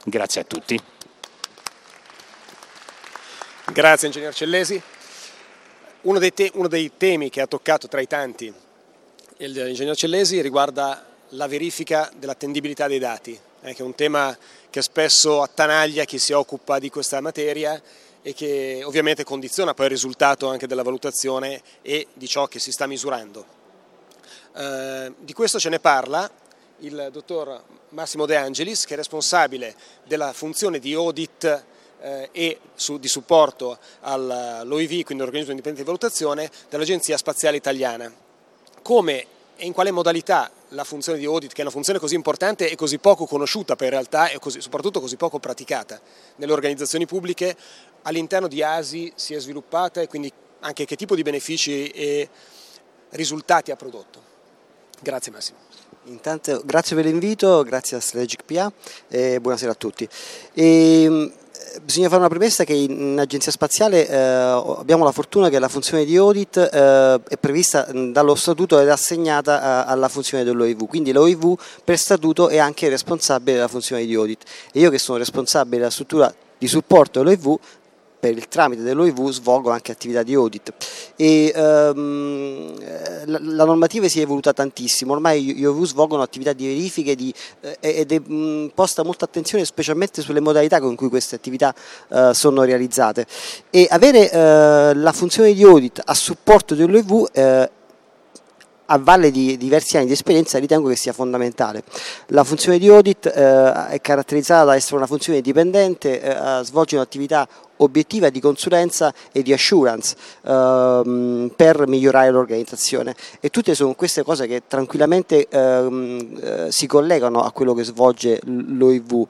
Grazie a tutti. Grazie Ingegner Cellesi. Uno dei temi che ha toccato tra i tanti l'Ingegner Cellesi riguarda la verifica dell'attendibilità dei dati, che è un tema che spesso attanaglia chi si occupa di questa materia e che ovviamente condiziona poi il risultato anche della valutazione e di ciò che si sta misurando. Di questo ce ne parla il dottor Massimo De Angelis, che è responsabile della funzione di audit e di supporto all'OIV, quindi l'Organismo Indipendente di Valutazione, dell'Agenzia Spaziale Italiana. Come e in quale modalità la funzione di audit, che è una funzione così importante e così poco conosciuta per realtà e soprattutto così poco praticata nelle organizzazioni pubbliche, all'interno di ASI si è sviluppata e quindi anche che tipo di benefici e risultati ha prodotto. Grazie Massimo. Intanto grazie per l'invito, grazie a Strategic PA e buonasera a tutti. Bisogna fare una premessa che in Agenzia Spaziale abbiamo la fortuna che la funzione di audit è prevista dallo statuto ed è assegnata alla funzione dell'OIV, quindi l'OIV per statuto è anche responsabile della funzione di audit e io che sono responsabile della struttura di supporto dell'OIV, per il tramite dell'OIV svolgo anche attività di audit e la normativa si è evoluta tantissimo, ormai gli OIV svolgono attività di verifiche ed è posta molta attenzione specialmente sulle modalità con cui queste attività sono realizzate e avere la funzione di audit a supporto dell'OIV a valle di diversi anni di esperienza ritengo che sia fondamentale. La funzione di audit è caratterizzata da essere una funzione dipendente, svolge un'attività obiettiva di consulenza e di assurance per migliorare l'organizzazione e tutte sono queste cose che tranquillamente si collegano a quello che svolge l'OIV.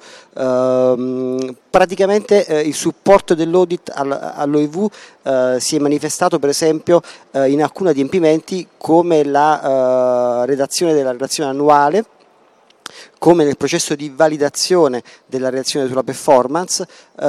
Praticamente il supporto dell'audit all'OIV si è manifestato per esempio in alcuni adempimenti come la redazione della relazione annuale, come nel processo di validazione della relazione sulla performance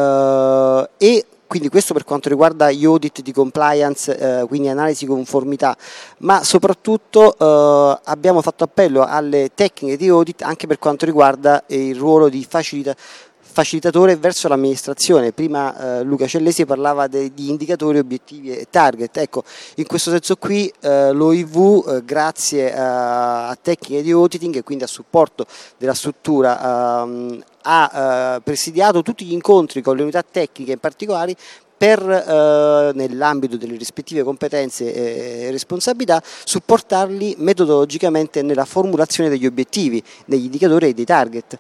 e quindi questo per quanto riguarda gli audit di compliance, quindi analisi di conformità, ma soprattutto abbiamo fatto appello alle tecniche di audit anche per quanto riguarda il ruolo di facilitatore verso l'amministrazione. Prima Luca Cellesi parlava di indicatori, obiettivi e target. Ecco, in questo senso qui l'OIV, grazie a tecniche di auditing e quindi a supporto della struttura, ha presidiato tutti gli incontri con le unità tecniche in particolare per, nell'ambito delle rispettive competenze e responsabilità, supportarli metodologicamente nella formulazione degli obiettivi, degli indicatori e dei target.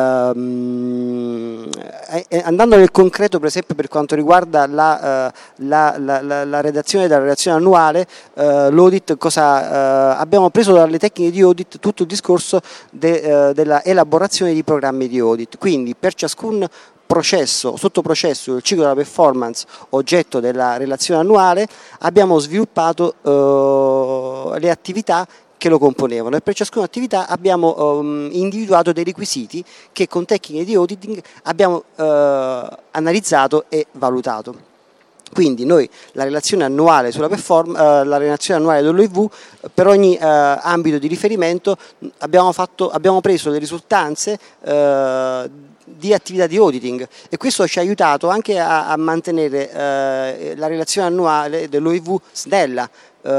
Andando nel concreto, per esempio, per quanto riguarda la redazione della relazione annuale, l'audit, abbiamo preso dalle tecniche di audit tutto il discorso della elaborazione di programmi di audit, quindi per ciascun processo, sottoprocesso del ciclo della performance oggetto della relazione annuale abbiamo sviluppato le attività che lo componevano e per ciascuna attività abbiamo individuato dei requisiti che con tecniche di auditing abbiamo analizzato e valutato. Quindi noi la relazione annuale sulla la relazione annuale dell'OIV per ogni ambito di riferimento abbiamo preso le risultanze di attività di auditing e questo ci ha aiutato anche a mantenere la relazione annuale dell'OIV snella,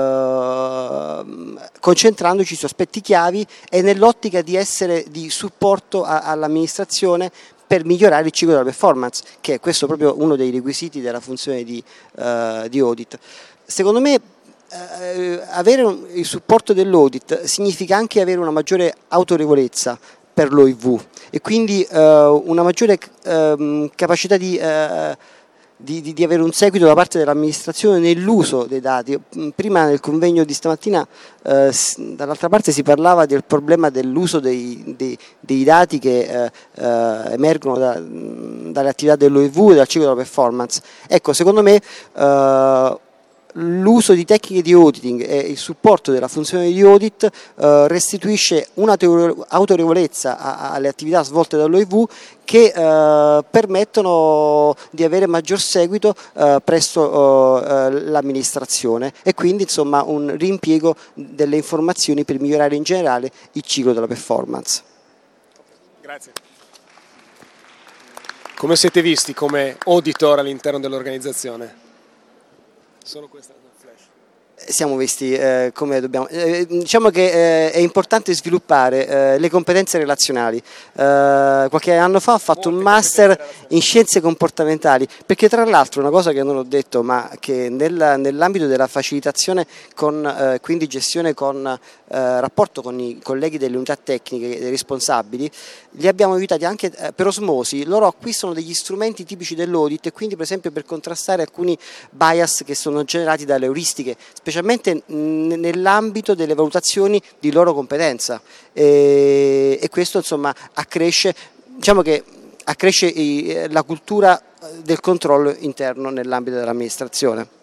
concentrandoci su aspetti chiavi e nell'ottica di essere di supporto all'amministrazione per migliorare il ciclo della performance, che è questo proprio uno dei requisiti della funzione di audit. Secondo me avere il supporto dell'audit significa anche avere una maggiore autorevolezza per l'OIV e quindi una maggiore capacità di avere un seguito da parte dell'amministrazione nell'uso dei dati. Prima nel convegno di stamattina dall'altra parte si parlava del problema dell'uso dei dati che emergono dalle attività dell'OIV e dal ciclo della performance. Ecco, secondo me l'uso di tecniche di auditing e il supporto della funzione di audit restituisce un'autorevolezza alle attività svolte dall'OIV che permettono di avere maggior seguito presso l'amministrazione e quindi insomma un riimpiego delle informazioni per migliorare in generale il ciclo della performance. Grazie. Come siete visti come auditor all'interno dell'organizzazione? Solo questa flash. Siamo visti come dobbiamo. Diciamo che è importante sviluppare le competenze relazionali. Qualche anno fa ho fatto un master in scienze comportamentali, perché tra l'altro una cosa che non ho detto, ma che nell'ambito della facilitazione quindi gestione con rapporto con i colleghi delle unità tecniche dei responsabili, li abbiamo aiutati anche per osmosi. Loro acquistano degli strumenti tipici dell'audit, e quindi per esempio per contrastare alcuni bias che sono generati dalle euristiche, specialmente nell'ambito delle valutazioni di loro competenza, e questo insomma accresce, diciamo che accresce la cultura del controllo interno nell'ambito dell'amministrazione.